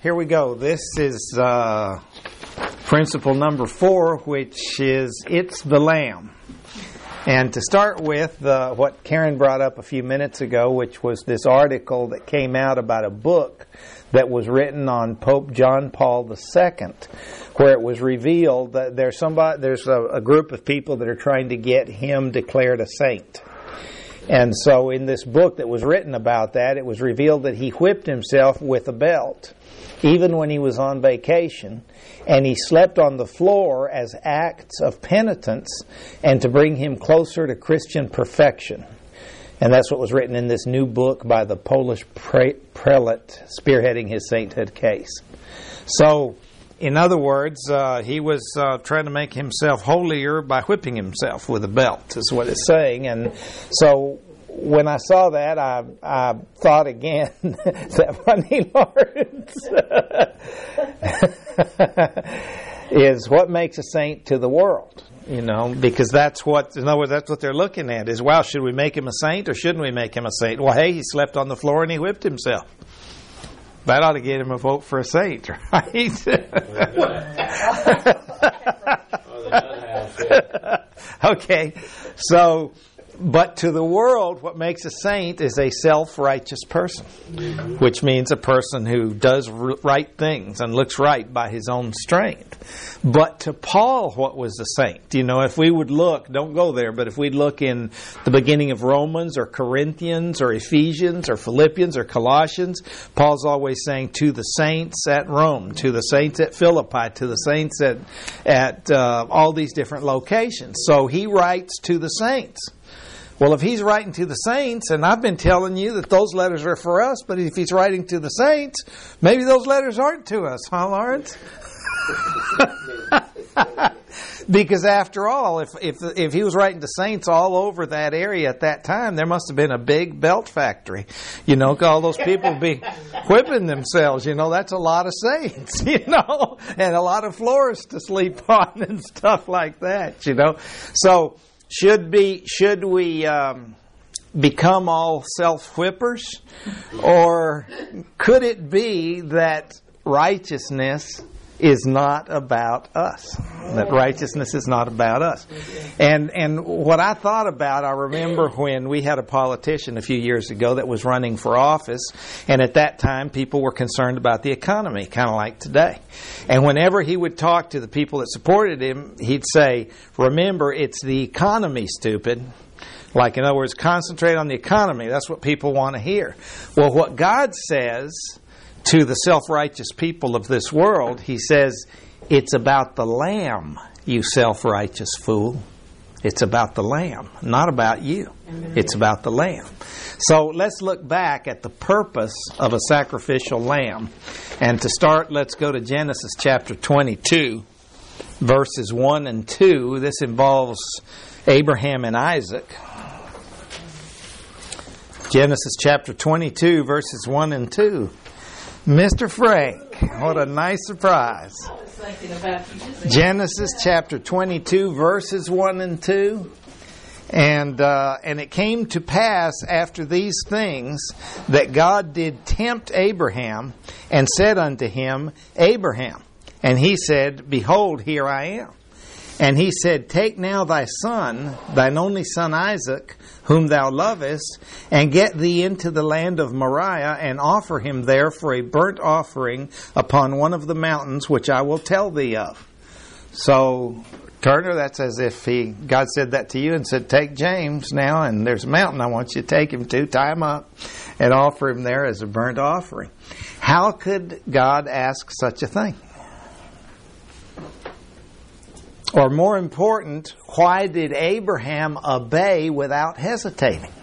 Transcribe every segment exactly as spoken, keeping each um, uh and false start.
here we go. This is uh, principle number four, which is it's the Lamb. And to start with, uh, what Karen brought up a few minutes ago, which was this article that came out about a book that was written on Pope John Paul the Second, where it was revealed that there's somebody, there's a, a group of people that are trying to get him declared a saint. And so in this book that was written about that, it was revealed that he whipped himself with a belt, even when he was on vacation, and he slept on the floor as acts of penitence and to bring him closer to Christian perfection. And that's what was written in this new book by the Polish pre- prelate spearheading his sainthood case. So, in other words, uh, he was uh, trying to make himself holier by whipping himself with a belt, is what it's saying. And so when I saw that, I, I thought again, is that funny, Lawrence? is what makes a saint to the world. You know, because that's what, in other words, that's what they're looking at is, well, should we make him a saint or shouldn't we make him a saint? Well, hey, he slept on the floor and he whipped himself. That ought to get him a vote for a saint, right? Okay, so, but to the world, what makes a saint is a self-righteous person, which means a person who does right things and looks right by his own strength. But to Paul, what was a saint? You know, if we would look, don't go there, but if we'd look in the beginning of Romans or Corinthians or Ephesians or Philippians or Colossians, Paul's always saying to the saints at Rome, to the saints at Philippi, to the saints at, at uh, all these different locations. So he writes to the saints. Well, if he's writing to the saints, and I've been telling you that those letters are for us, but if he's writing to the saints, maybe those letters aren't to us, huh, Lawrence? Because after all, if if if he was writing to saints all over that area at that time, there must have been a big belt factory. You know, all those people be whipping themselves. You know, that's a lot of saints, you know, and a lot of floors to sleep on and stuff like that, you know. So should be should we um, become all self-whippers? Or could it be that righteousness is not about us? That righteousness is not about us. And and what I thought about, I remember when we had a politician a few years ago that was running for office, and at that time people were concerned about the economy, kind of like today. And whenever he would talk to the people that supported him, he'd say, remember, it's the economy, stupid. Like, in other words, concentrate on the economy. That's what people want to hear. Well, what God says to the self-righteous people of this world, He says, it's about the Lamb, you self-righteous fool. It's about the Lamb, not about you. It's about the Lamb. So let's look back at the purpose of a sacrificial lamb. And to start, let's go to Genesis chapter twenty-two, verses one and two. This involves Abraham and Isaac. Genesis chapter twenty-two, verses one and two. Mister Frank, what a nice surprise. Genesis chapter twenty-two, verses one and two. And uh, and it came to pass after these things that God did tempt Abraham and said unto him, Abraham. And he said, Behold, here I am. And he said, Take now thy son, thine only son Isaac, whom thou lovest, and get thee into the land of Moriah, and offer him there for a burnt offering upon one of the mountains which I will tell thee of. So, Turner, that's as if he God said that to you and said, Take James now, and there's a mountain I want you to take him to, tie him up, and offer him there as a burnt offering. How could God ask such a thing? Or more important, why did Abraham obey without hesitating?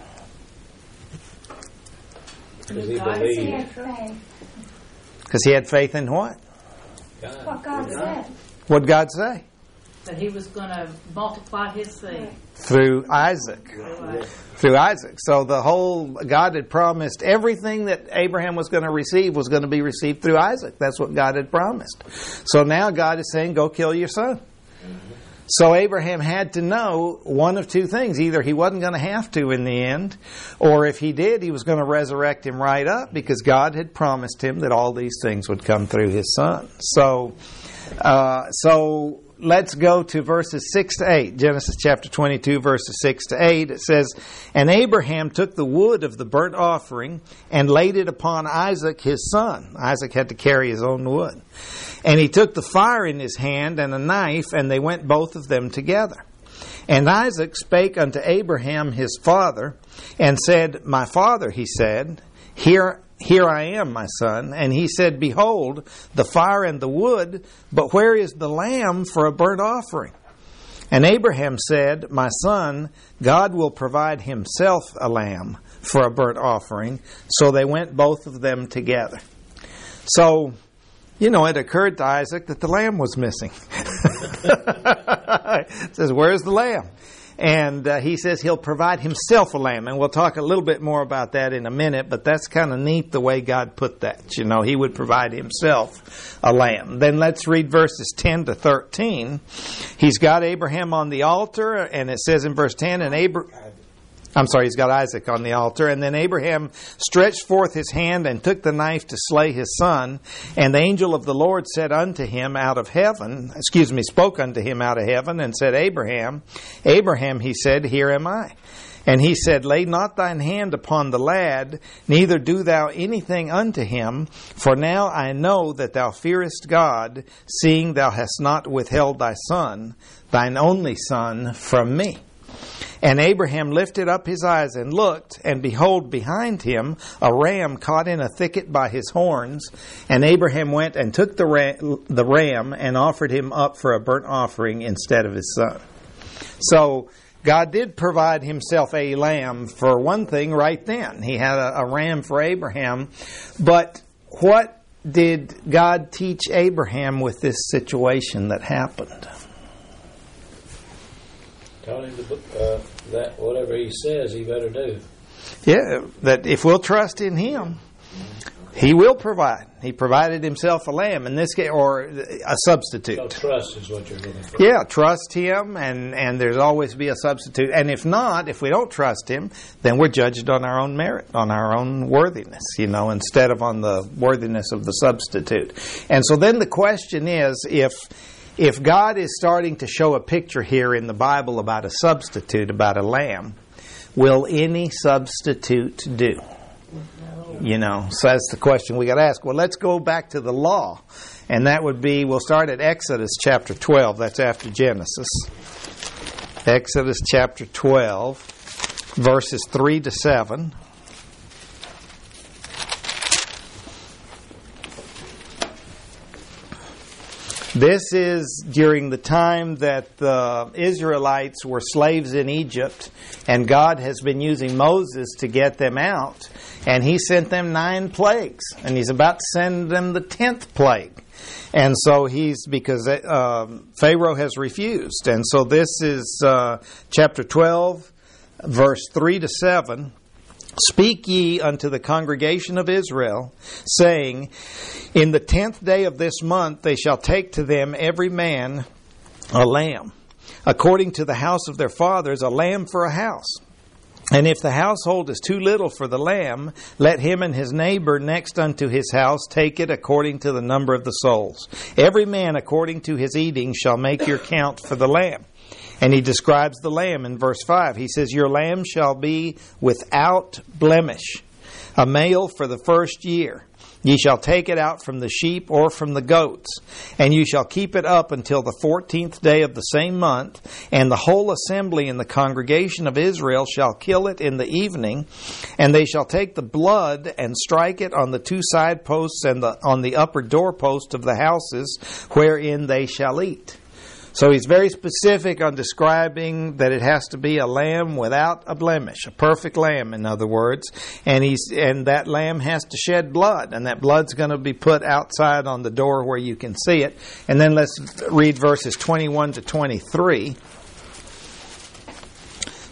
Because he believed. Because he had faith in what? God. What God said. What did God say? That he was going to multiply his seed. Through Isaac. Through Isaac. So the whole, God had promised everything that Abraham was going to receive was going to be received through Isaac. That's what God had promised. So now God is saying, go kill your son. So Abraham had to know one of two things. Either he wasn't going to have to in the end, or if he did, he was going to resurrect him right up, because God had promised him that all these things would come through his son. So, uh, so let's go to verses six to eight. Genesis chapter twenty-two, verses six to eight. It says, "And Abraham took the wood of the burnt offering and laid it upon Isaac his son." Isaac had to carry his own wood. "And he took the fire in his hand and a knife, and they went both of them together. And Isaac spake unto Abraham his father, and said, My father, he said, Here Here I am, my son. And he said, Behold, the fire and the wood, but where is the lamb for a burnt offering? And Abraham said, My son, God will provide himself a lamb for a burnt offering. So they went both of them together." So, you know, it occurred to Isaac that the lamb was missing. It says, where's the lamb? And uh, he says he'll provide himself a lamb. And we'll talk a little bit more about that in a minute, but that's kind of neat the way God put that. You know, he would provide himself a lamb. Then let's read verses ten to thirteen. He's got Abraham on the altar, and it says in verse ten, and Abraham... I'm sorry, he's got Isaac on the altar. "And then Abraham stretched forth his hand and took the knife to slay his son. And the angel of the Lord said unto him out of heaven, excuse me, spoke unto him out of heaven, and said, Abraham, Abraham, he said, Here am I. And he said, Lay not thine hand upon the lad, neither do thou anything unto him. For now I know that thou fearest God, seeing thou hast not withheld thy son, thine only son, from me. And Abraham lifted up his eyes and looked, and behold, behind him a ram caught in a thicket by his horns. And Abraham went and took the ram, the ram and offered him up for a burnt offering instead of his son." So God did provide himself a lamb for one thing right then. He had a, a ram for Abraham. But what did God teach Abraham with this situation that happened? Tell him to, uh, that whatever he says, he better do. Yeah, that if we'll trust in him, he will provide. He provided himself a lamb in this case, or a substitute. So trust is what you're looking for. Yeah, trust him, and, and there's always be a substitute. And if not, if we don't trust him, then we're judged on our own merit, on our own worthiness, you know, instead of on the worthiness of the substitute. And so then the question is, if If God is starting to show a picture here in the Bible about a substitute, about a lamb, will any substitute do? You know, so that's the question we got to ask. Well, let's go back to the law. And that would be, we'll start at Exodus chapter twelve. That's after Genesis. Exodus chapter twelve, verses three to seven. This is during the time that the Israelites were slaves in Egypt, and God has been using Moses to get them out, and he sent them nine plagues, and he's about to send them the tenth plague. And so he's, because uh, Pharaoh has refused. And so this is uh, chapter twelve, verse three to seven. "Speak ye unto the congregation of Israel, saying, In the tenth day of this month they shall take to them every man a lamb, according to the house of their fathers, a lamb for a house. And if the household is too little for the lamb, let him and his neighbor next unto his house take it according to the number of the souls. Every man according to his eating shall make your count for the lamb." And he describes the lamb in verse five. He says, "Your lamb shall be without blemish, a male for the first year. Ye shall take it out from the sheep or from the goats, and you shall keep it up until the fourteenth day of the same month. And the whole assembly in the congregation of Israel shall kill it in the evening, and they shall take the blood and strike it on the two side posts and the, on the upper doorpost of the houses wherein they shall eat." So he's very specific on describing that it has to be a lamb without a blemish, a perfect lamb, in other words. And he's and that lamb has to shed blood, and that blood's going to be put outside on the door where you can see it. And then let's read verses twenty-one to twenty-three.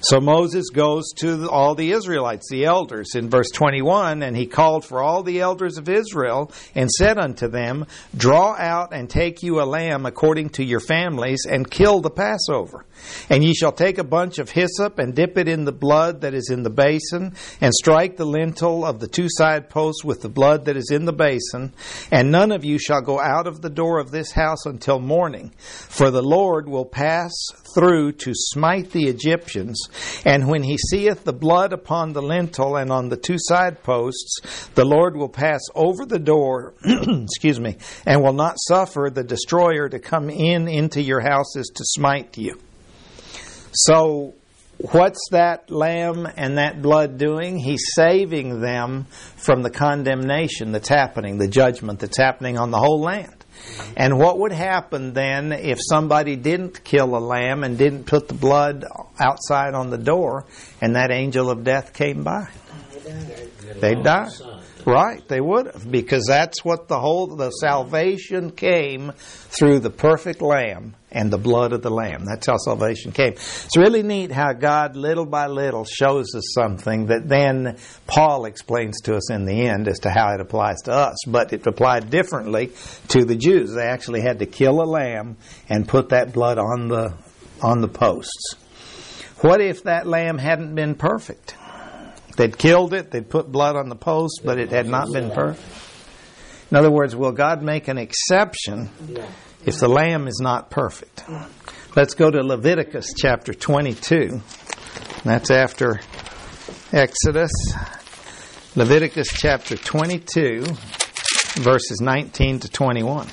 So Moses goes to all the Israelites, the elders, in verse twenty-one, and he called for all the elders of Israel and said unto them, Draw out and take you a lamb according to your families, and kill the Passover. And ye shall take a bunch of hyssop and dip it in the blood that is in the basin, and strike the lintel of the two side posts with the blood that is in the basin. And none of you shall go out of the door of this house until morning, for the Lord will pass through to smite the Egyptians. And when he seeth the blood upon the lintel and on the two side posts, the Lord will pass over the door, excuse me, and will not suffer the destroyer to come in into your houses to smite you. So, what's that lamb and that blood doing? He's saving them from the condemnation that's happening, the judgment that's happening on the whole land. And what would happen then if somebody didn't kill a lamb and didn't put the blood outside on the door and that angel of death came by? They'd die. Right, they would have, because that's what the whole, the salvation came through the perfect lamb and the blood of the lamb. That's how salvation came. It's really neat how God, little by little, shows us something that then Paul explains to us in the end as to how it applies to us. But it applied differently to the Jews. They actually had to kill a lamb and put that blood on the on the posts. What if that lamb hadn't been perfect? They'd killed it, they'd put blood on the post, but it had not been perfect. In other words, will God make an exception if the lamb is not perfect? Let's go to Leviticus chapter twenty-two. That's after Exodus. Leviticus chapter twenty-two, verses nineteen to twenty-one.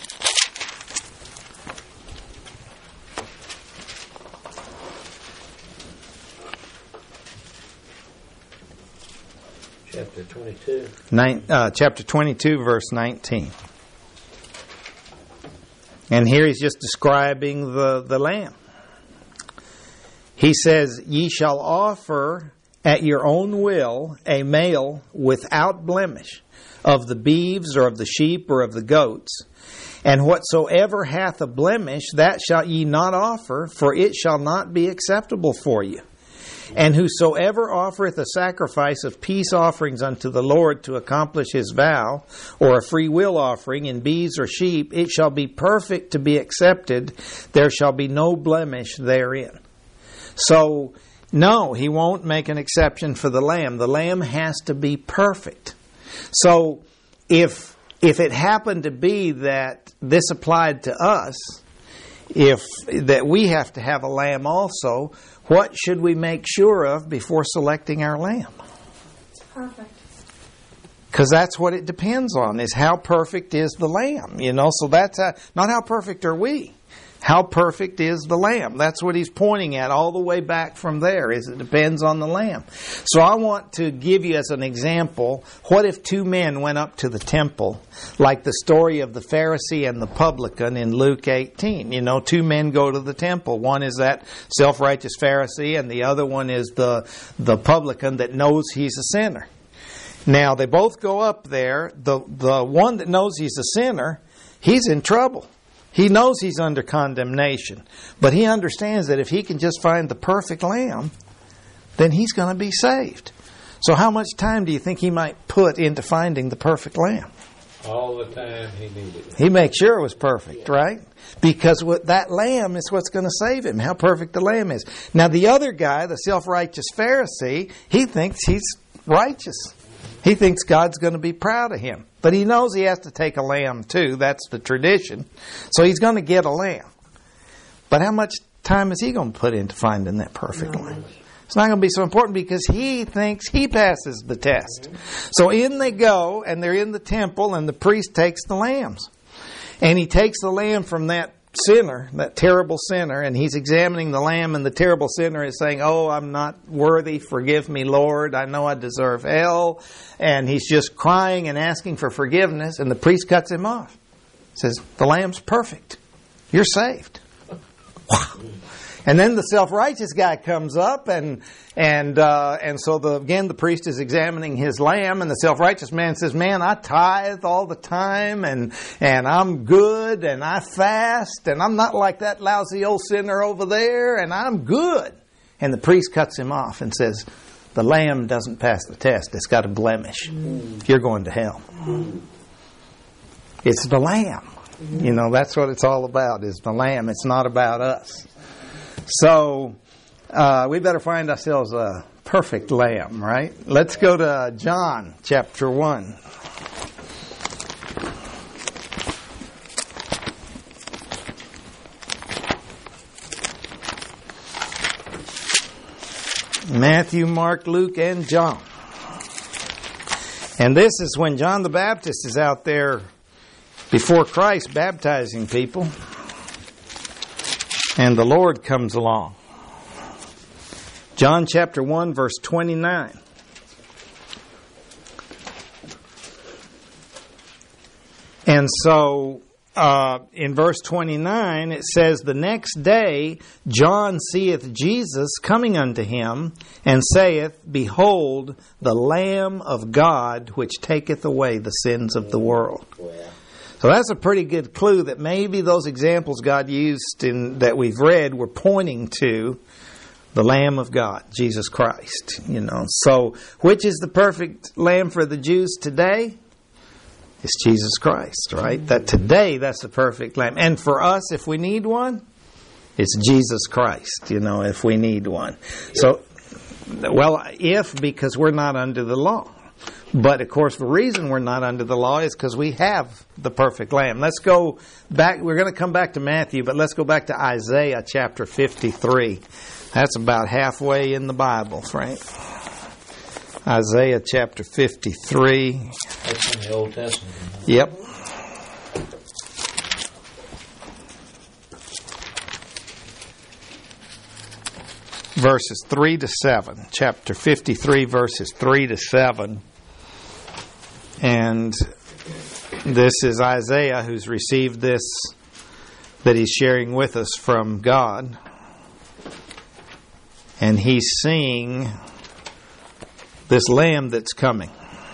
Chapter twenty-two. Nine, uh, chapter twenty-two, verse nineteen. And here he's just describing the, the lamb. He says, Ye shall offer at your own will a male without blemish of the beeves or of the sheep or of the goats. And whatsoever hath a blemish, that shall ye not offer, for it shall not be acceptable for you. And whosoever offereth a sacrifice of peace offerings unto the Lord to accomplish his vow, or a free will offering in beeves or sheep, it shall be perfect to be accepted. There shall be no blemish therein. So, no, he won't make an exception for the lamb. The lamb has to be perfect. So, if if it happened to be that this applied to us, if that we have to have a lamb also, what should we make sure of before selecting our lamb? It's perfect. Because that's what it depends on, is how perfect is the lamb. You know, so that's a, not how perfect are we. How perfect is the lamb? That's what he's pointing at all the way back from there, is it depends on the lamb. So I want to give you as an example, what if two men went up to the temple, like the story of the Pharisee and the publican in Luke eighteen. You know, two men go to the temple. One is that self-righteous Pharisee, and the other one is the, the publican that knows he's a sinner. Now, they both go up there. The, the one that knows he's a sinner, he's in trouble. He knows he's under condemnation, but he understands that if he can just find the perfect lamb, then he's going to be saved. So how much time do you think he might put into finding the perfect lamb? All the time he needed. He makes sure it was perfect, right? Because what, that lamb is what's going to save him, how perfect the lamb is. Now the other guy, the self-righteous Pharisee, he thinks he's righteous. He thinks God's going to be proud of him. But he knows he has to take a lamb too. That's the tradition. So he's going to get a lamb. But how much time is he going to put into finding that perfect lamb? It's not going to be so important because he thinks he passes the test. So in they go, and they're in the temple, and the priest takes the lambs. And he takes the lamb from that sinner, that terrible sinner, and he's examining the lamb, and the terrible sinner is saying, oh, I'm not worthy, forgive me, Lord, I know I deserve hell, and he's just crying and asking for forgiveness, and the priest cuts him off. Says, the lamb's perfect. You're saved. Wow. And then the self-righteous guy comes up, and and uh, and so the, again the priest is examining his lamb, and the self-righteous man says, "Man, I tithe all the time, and and I'm good, and I fast, and I'm not like that lousy old sinner over there, and I'm good." and the priest cuts him off and says, the lamb doesn't pass the test. It's got a blemish. Mm. You're going to hell. Mm. It's the lamb. Mm. You know, that's what it's all about, is the lamb. It's not about us. So, uh, we better find ourselves a perfect lamb, right? Let's go to John chapter one. Matthew, Mark, Luke, and John. And this is when John the Baptist is out there before Christ baptizing people. And the Lord comes along. John chapter one, verse twenty-nine. And so, uh, in verse twenty-nine, it says, the next day John seeth Jesus coming unto him, and saith, behold, the Lamb of God, which taketh away the sins of the world. So that's a pretty good clue that maybe those examples God used in that we've read were pointing to the Lamb of God, Jesus Christ. You know, so which is the perfect Lamb for the Jews today? It's Jesus Christ, right? That today, that's the perfect Lamb. And for us, if we need one, it's Jesus Christ, you know, if we need one. So, well, if, because we're not under the law. But, of course, the reason we're not under the law is because we have the perfect Lamb. Let's go back. We're going to come back to Matthew, but let's go back to Isaiah chapter fifty-three. That's about halfway in the Bible, Frank. Isaiah chapter fifty-three. That's in the Old Testament. Yep. Verses three to seven. Chapter fifty-three, verses three to seven. And this is Isaiah who's received this that he's sharing with us from God. And he's seeing this lamb that's coming.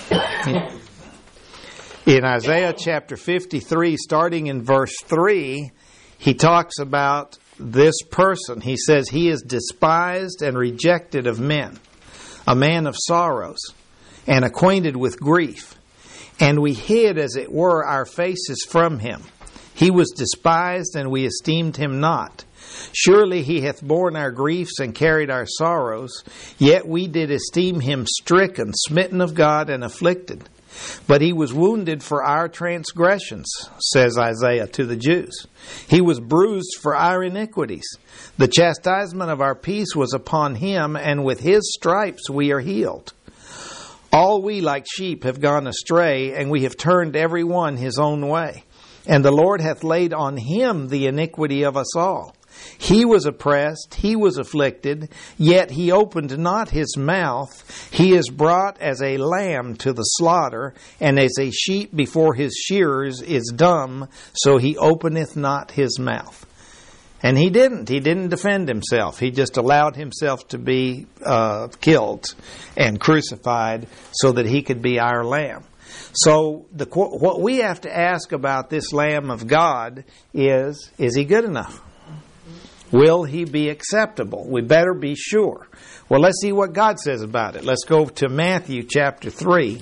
In Isaiah chapter fifty-three, starting in verse three, he talks about this person. He says, he is despised and rejected of men, a man of sorrows, and acquainted with grief. And we hid, as it were, our faces from him. He was despised, and we esteemed him not. Surely he hath borne our griefs and carried our sorrows, yet we did esteem him stricken, smitten of God, and afflicted. But he was wounded for our transgressions, says Isaiah to the Jews. He was bruised for our iniquities. The chastisement of our peace was upon him, and with his stripes we are healed. All we like sheep have gone astray, and we have turned every one his own way. And the Lord hath laid on him the iniquity of us all. He was oppressed, he was afflicted, yet he opened not his mouth. He is brought as a lamb to the slaughter, and as a sheep before his shearers is dumb, so he openeth not his mouth. And he didn't. He didn't defend himself. He just allowed himself to be uh, killed and crucified so that he could be our lamb. So the what we have to ask about this Lamb of God is, is he good enough? Will he be acceptable? We better be sure. Well, let's see what God says about it. Let's go to Matthew chapter three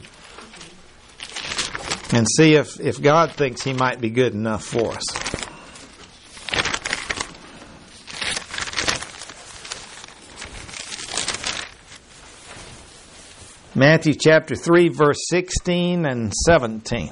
and see if, if God thinks he might be good enough for us. Matthew chapter three, verse sixteen and seventeen.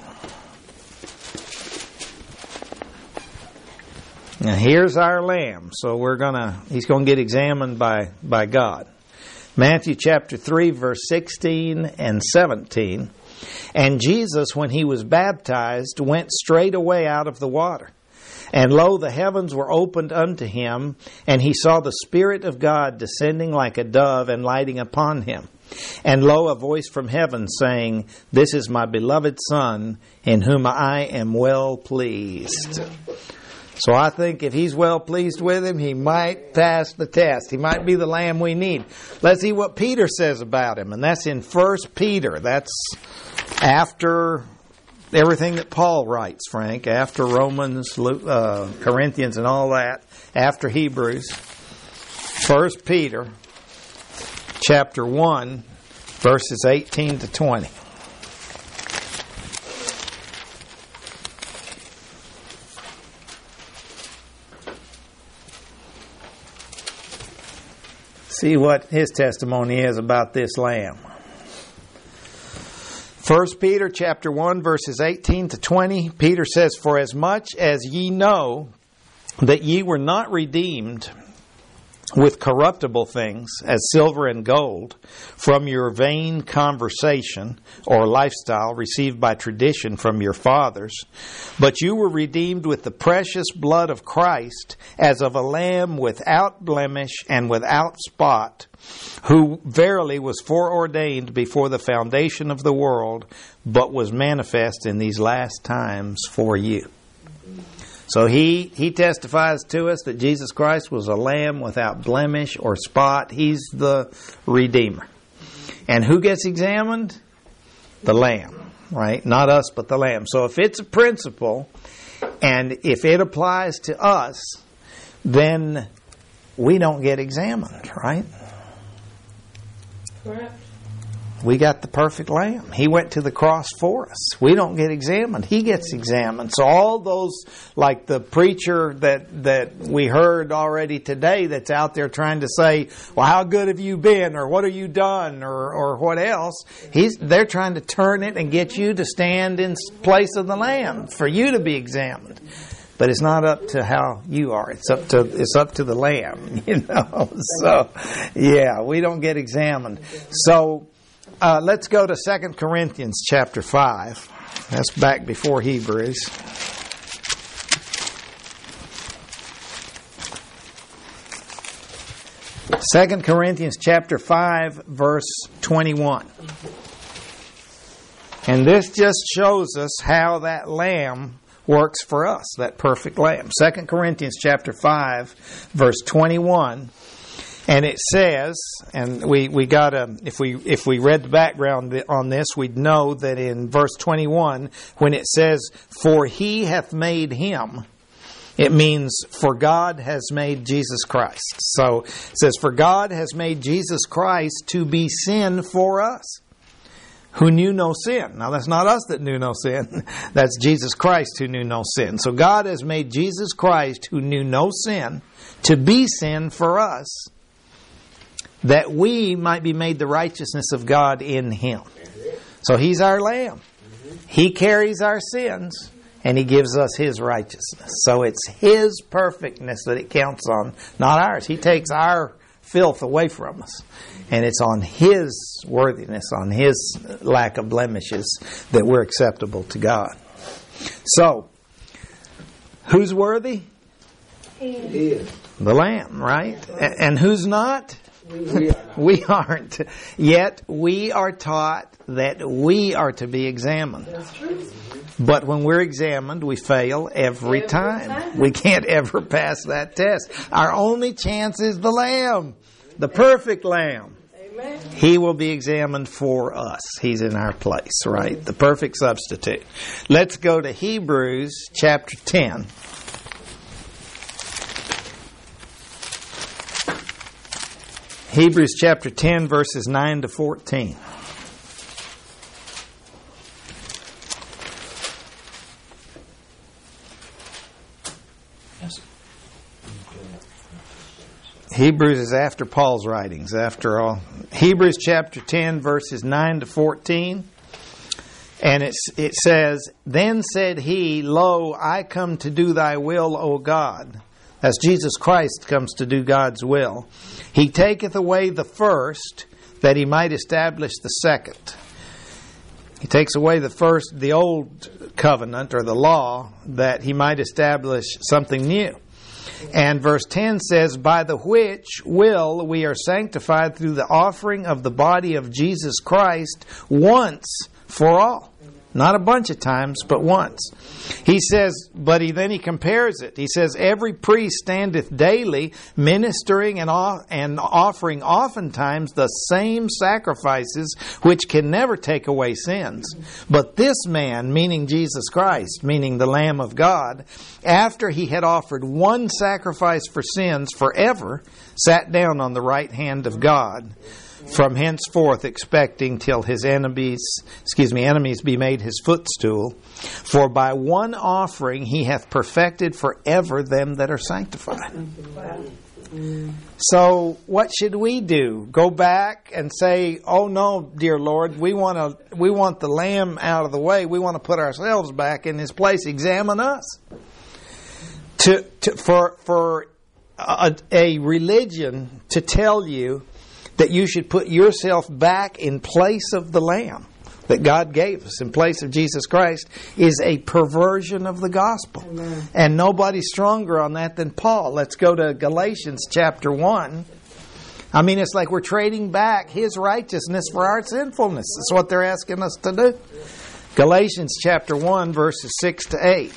Now here's our lamb, so we're gonna he's gonna get examined by, by God. Matthew chapter three, verse sixteen and seventeen. And Jesus, when he was baptized, went straightway out of the water. And lo, the heavens were opened unto him, and he saw the Spirit of God descending like a dove and lighting upon him. And lo, a voice from heaven saying, This is my beloved Son, in whom I am well pleased. So I think if he's well pleased with him, he might pass the test. He might be the lamb we need. Let's see what Peter says about him. And that's in First Peter. That's after everything that Paul writes, Frank. After Romans, uh, Corinthians and all that. After Hebrews. First Peter chapter one, verses eighteen to twenty. See what his testimony is about this lamb. First Peter chapter one, verses eighteen to twenty, Peter says, "For as much as ye know that ye were not redeemed with corruptible things, as silver and gold, from your vain conversation or lifestyle received by tradition from your fathers, but you were redeemed with the precious blood of Christ, as of a lamb without blemish and without spot, who verily was foreordained before the foundation of the world, but was manifest in these last times for you." So he, he testifies to us that Jesus Christ was a lamb without blemish or spot. He's the Redeemer. And who gets examined? The lamb, right? Not us, but the lamb. So if it's a principle, and if it applies to us, then we don't get examined, right? Correct. We got the perfect lamb. He went to the cross for us. We don't get examined. He gets examined. So all those, like the preacher that, that we heard already today that's out there trying to say, well, how good have you been? Or what have you done? Or, or what else? He's, they're trying to turn it and get you to stand in place of the lamb for you to be examined. But it's not up to how you are. It's up to it's up to the lamb, you know. So, yeah, we don't get examined. So, Uh, let's go to Second Corinthians chapter five. That's back before Hebrews. Second Corinthians chapter five, verse twenty-one. And this just shows us how that lamb works for us, that perfect lamb. Second Corinthians chapter five, verse twenty-one. And it says, and we, we gotta, if we, if we read the background on this, we'd know that in verse twenty-one, when it says, "For he hath made him," it means, for God has made Jesus Christ. So it says, "For God has made Jesus Christ to be sin for us, who knew no sin." Now that's not us that knew no sin. That's Jesus Christ who knew no sin. So God has made Jesus Christ, who knew no sin, to be sin for us, that we might be made the righteousness of God in Him. So He's our lamb. He carries our sins, and He gives us His righteousness. So it's His perfectness that it counts on, not ours. He takes our filth away from us. And it's on His worthiness, on His lack of blemishes, that we're acceptable to God. So, who's worthy? He. The lamb, right? And who's not? We aren't. Yet we are taught that we are to be examined. That's true. But when we're examined, we fail every, every time. time. We can't ever pass that test. Our only chance is the lamb, the perfect lamb. Amen. He will be examined for us. He's in our place, right? The perfect substitute. Let's go to Hebrews chapter ten. Hebrews chapter ten, verses nine to fourteen. Hebrews is after Paul's writings, after all. Hebrews chapter ten, verses nine to fourteen. And it's, it says, "Then said he, Lo, I come to do thy will, O God." As Jesus Christ comes to do God's will. "He taketh away the first, that He might establish the second." He takes away the first, the old covenant or the law, that He might establish something new. And verse ten says, "By the which will we are sanctified through the offering of the body of Jesus Christ once for all." Not a bunch of times, but once. He says, but he then he compares it. He says, "Every priest standeth daily, ministering and, off, and offering oftentimes the same sacrifices, which can never take away sins. But this man," meaning Jesus Christ, meaning the Lamb of God, "after He had offered one sacrifice for sins forever, sat down on the right hand of God, from henceforth expecting till his enemies, excuse me, enemies be made his footstool. For by one offering he hath perfected forever them that are sanctified. So what should we do? Go back and say, "Oh no, dear Lord, we want to, we want the lamb out of the way. We want to put ourselves back in his place. Examine us." To, to for for a, a religion to tell you that you should put yourself back in place of the Lamb that God gave us, in place of Jesus Christ, is a perversion of the gospel. Amen. And nobody's stronger on that than Paul. Let's go to Galatians chapter one. I mean, it's like we're trading back his righteousness for our sinfulness. That's what they're asking us to do. Galatians chapter one, verses six to eight.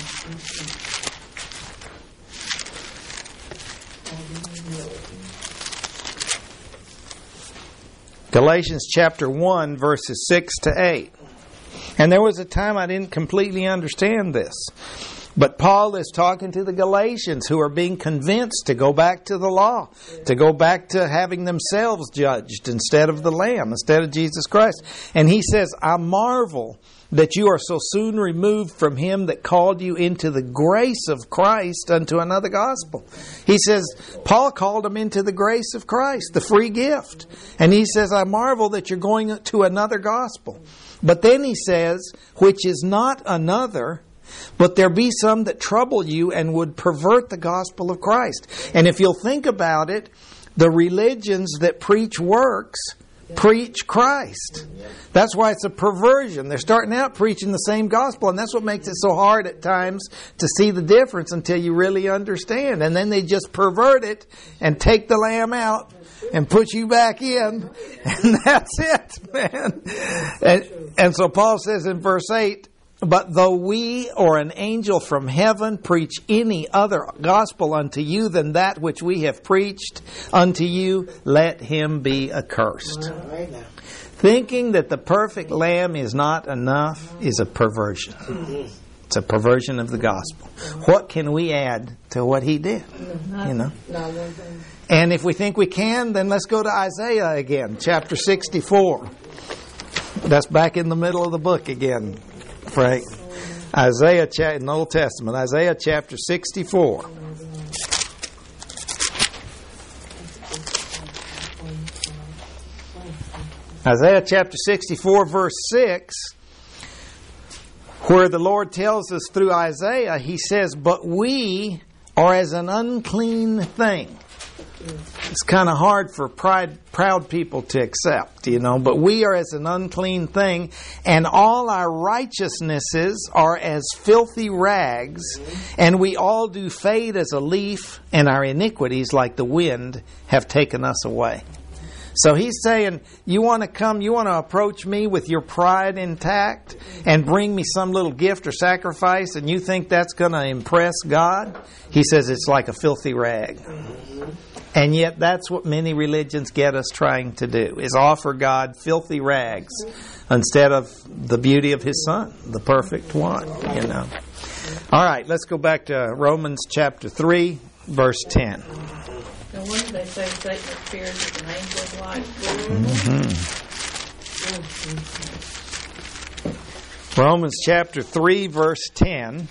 Galatians chapter one, verses six to eight. And there was a time I didn't completely understand this. But Paul is talking to the Galatians who are being convinced to go back to the law, to go back to having themselves judged instead of the Lamb, instead of Jesus Christ. And he says, "I marvel that you are so soon removed from him that called you into the grace of Christ unto another gospel." He says, Paul called them into the grace of Christ, the free gift. And he says, "I marvel that you're going to another gospel." But then he says, "Which is not another, but there be some that trouble you and would pervert the gospel of Christ." And if you'll think about it, the religions that preach works preach Christ. That's why it's a perversion. They're starting out preaching the same gospel, and that's what makes it so hard at times to see the difference until you really understand. And then they just pervert it and take the lamb out and put you back in, and that's it, man. And, and so Paul says in verse eight, "But though we or an angel from heaven preach any other gospel unto you than that which we have preached unto you, let him be accursed." Right now. Thinking that the perfect lamb is not enough is a perversion. It's a perversion of the gospel. What can we add to what he did? You know. And if we think we can, then let's go to Isaiah again, chapter sixty-four. That's back in the middle of the book again, Frank. Isaiah in the Old Testament, Isaiah chapter sixty-four. Isaiah chapter sixty-four, verse six, where the Lord tells us through Isaiah, he says, "But we are as an unclean thing." It's kind of hard for pride, proud people to accept, you know, but we are as an unclean thing, and all our righteousnesses are as filthy rags, and we all do fade as a leaf, and our iniquities, like the wind, have taken us away. So he's saying, you want to come, you want to approach me with your pride intact and bring me some little gift or sacrifice, and you think that's going to impress God? He says it's like a filthy rag. And yet that's what many religions get us trying to do, is offer God filthy rags instead of the beauty of His Son, the perfect one, you know. All right, let's go back to Romans chapter three, verse ten. No wonder they say Satan appears as an angel of light. Mm-hmm. Romans chapter three, verse ten.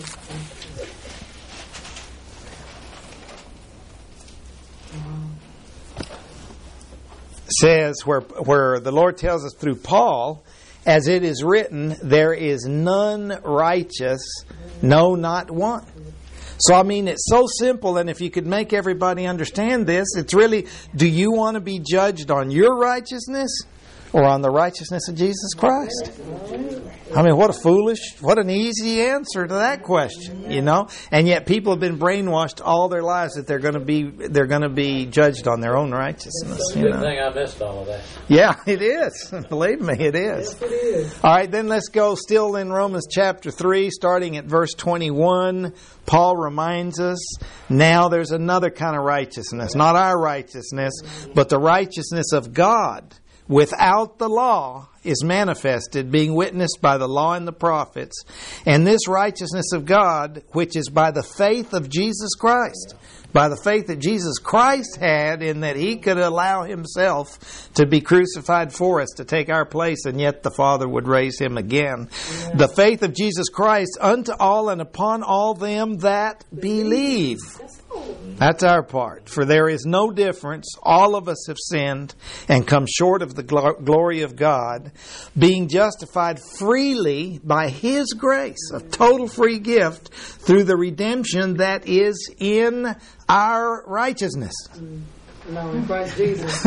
Says where where the Lord tells us through Paul, as it is written, there is none righteous, no, not one. So I mean, it's so simple, and if you could make everybody understand this, it's really, do you want to be judged on your righteousness or on the righteousness of Jesus Christ? I mean, what a foolish, what an easy answer to that question, you know? And yet people have been brainwashed all their lives that they're going to be they're going to be judged on their own righteousness. It's a you good know? thing I missed all of that. Yeah, it is. Believe me, it is. Yes, it is. All right, then let's go still in Romans chapter three, starting at verse twenty-one. Paul reminds us, now there's another kind of righteousness, not our righteousness, but the righteousness of God, without the law is manifested, being witnessed by the law and the prophets, and this righteousness of God, which is by the faith of Jesus Christ. By the faith that Jesus Christ had in that He could allow Himself to be crucified for us, to take our place, and yet the Father would raise Him again. Yeah. The faith of Jesus Christ unto all and upon all them that believe. That's our part. For there is no difference. All of us have sinned and come short of the gl- glory of God, being justified freely by His grace, a total free gift, through the redemption that is in our righteousness. No, in Christ Jesus.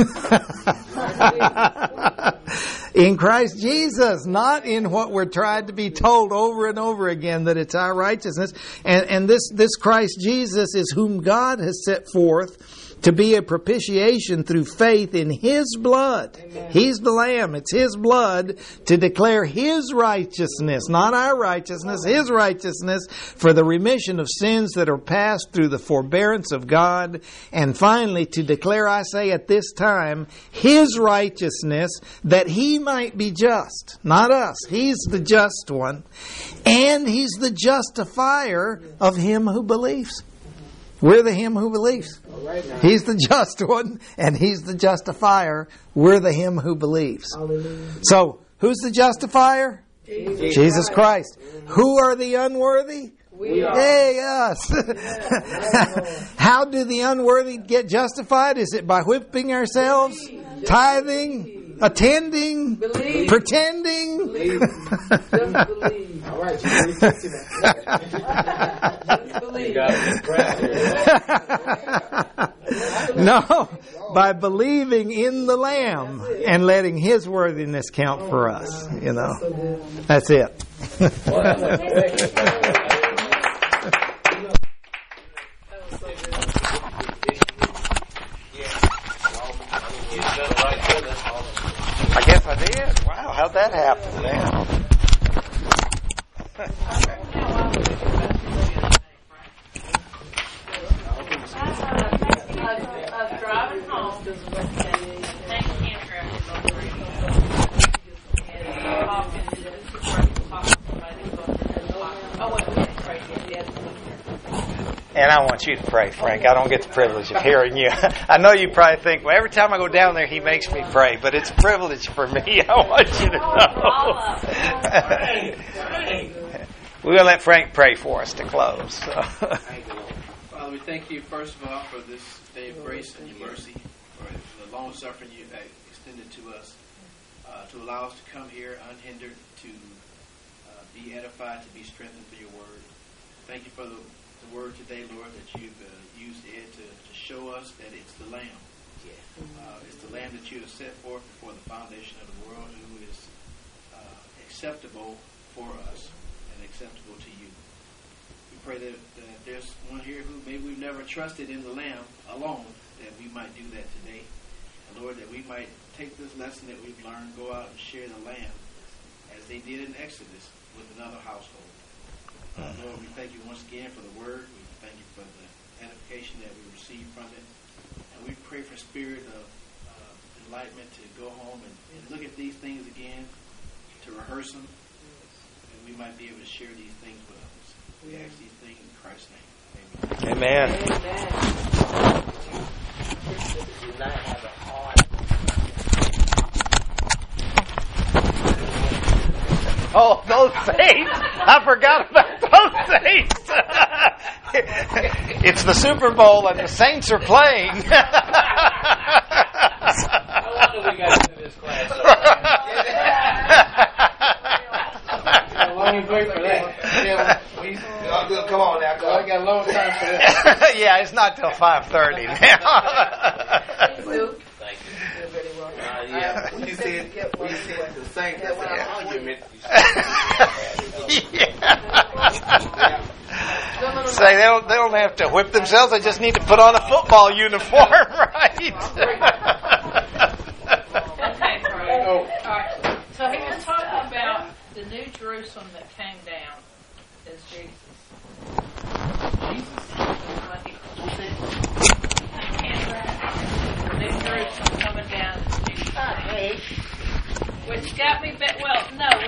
In Christ Jesus, not in what we're trying to be told over and over again that it's our righteousness. And, and this, this Christ Jesus is whom God has set forth to be a propitiation through faith in His blood. Amen. He's the Lamb. It's His blood to declare His righteousness, not our righteousness, His righteousness for the remission of sins that are passed through the forbearance of God. And finally, to declare, I say at this time, His righteousness that He might be just, not us. He's the just one. And He's the justifier of him who believes. We're the him who believes. He's the just one, and He's the justifier. We're the him who believes. Hallelujah. So, who's the justifier? Jesus, Jesus Christ. Who are the unworthy? We are. Hey, us. Yeah. How do the unworthy get justified? Is it by whipping ourselves? Believe. Tithing? Attending? Believe. Pretending? Believe. Just believe. All right, you Just believe. No, by believing in the Lamb and letting His worthiness count for us. You know, that's it. I guess I did. Wow, how'd that happen, man? I was driving home. Thank you, And I want you to pray, Frank. I don't get the privilege of hearing you. I know you probably think, well, every time I go down there, he makes me pray. But it's a privilege for me. I want you to know. We're going to let Frank pray for us to close. So. Father, we thank you, first of all, for this day of grace and your mercy, for the long suffering you have extended to us, uh, to allow us to come here unhindered, to uh, be edified, to be strengthened through your word. Thank you for the The word today, Lord, that you've uh, used Ed to, to show us that it's the Lamb. Uh, it's the Lamb that you have set forth before the foundation of the world, who is uh, acceptable for us and acceptable to you. We pray that, that there's one here who maybe we've never trusted in the Lamb alone, that we might do that today. And Lord, that we might take this lesson that we've learned, go out and share the Lamb as they did in Exodus with another household. Uh, Lord, we thank you once again for the word. We thank you for the edification that we receive from it. And we pray for spirit of uh, enlightenment to go home and, and look at these things again, to rehearse them, and we might be able to share these things with others. We ask these things in Christ's name. Amen. Amen. Oh, those saints! I forgot about those saints! It's the Super Bowl and the Saints are playing. No wonder we got into this class. Long break for that. Yeah, we, Come on now, I got a long time for that. yeah, it's not till five thirty now. Thank you. Uh, yeah, when you said, when you said the Saints, that's an argument. yeah. Say they don't, they don't have to whip themselves. They just need to put on a football uniform, right? Okay, Frank. Oh. All right. So he was talking about the New Jerusalem that came down as Jesus. Jesus. The New Jerusalem coming down as Jesus. which got me back. Well, no,